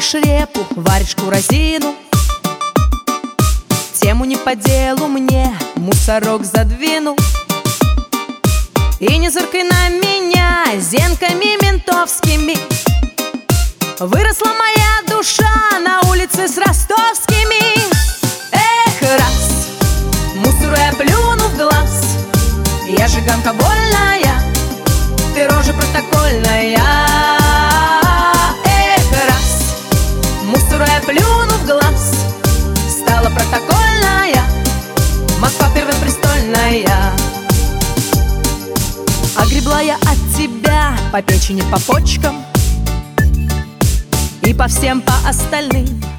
жаришь репу, варишь куразину. Тему не по делу мне мусорок задвинул. И не зыркай на меня зенками ментовскими. Выросла моя душа на улице с ростовскими. Эх, раз мусору я плюну в глаз, я жиганка вольная, ты рожа протокольная. Эх, раз мусору я плюну в глаз, стала протокольная, Москва первопрестольная. Огребла я от тебя по печени, по почкам и по всем по остальным.